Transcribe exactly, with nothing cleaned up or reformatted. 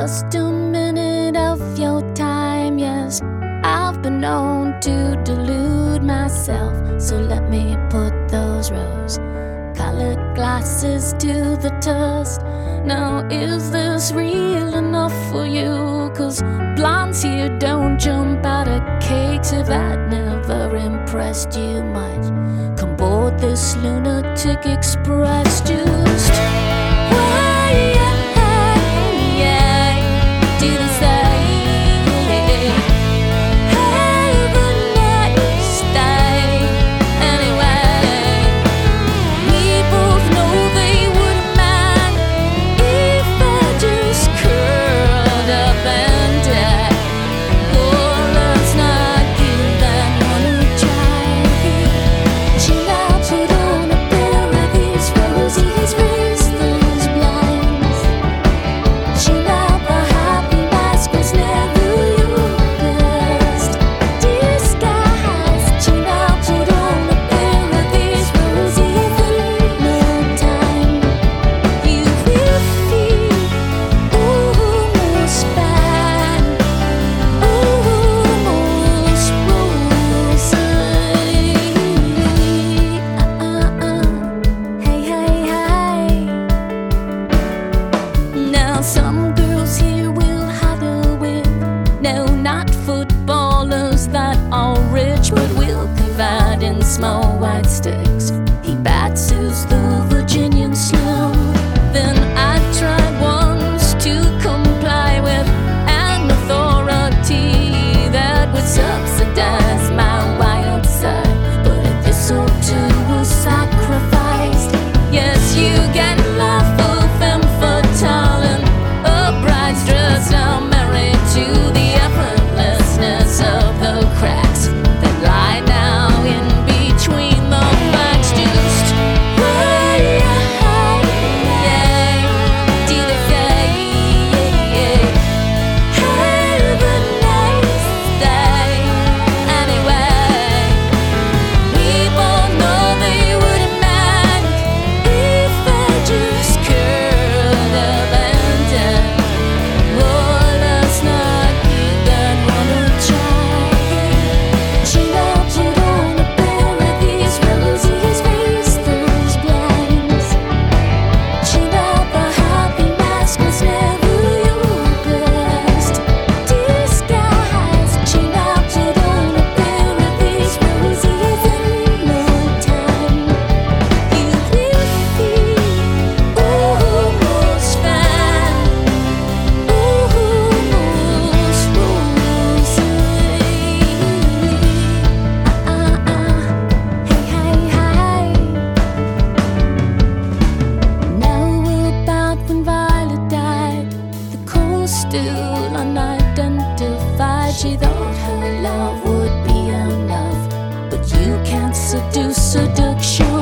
just a minute of your time. Yes, I've been known to delude myself, so let me put those rose-colored glasses to the test. Now, is this real enough for you? Cause blondes here don't jump out of cakes. If that never impressed you much, come board this lunatic express. Just why, yeah, yeah, do the same. Some girls here will hide a whip. No, not footballers that are rich, but will confide in small white sticks. He bats who's the Virginian Slim. Then I tried once to comply with an authority that would subsidize my wild side, but if this or two was sacrificed, yes, you get love for femme fatale. Dressed now, married to the effortlessness of the cracks that lie now in between the cracks. Just why, yeah, do they say, have a nice day anyway? We both know they wouldn't mind if I just curled up and down. Still unidentified, she thought her love would be enough, but you can't seduce seduction.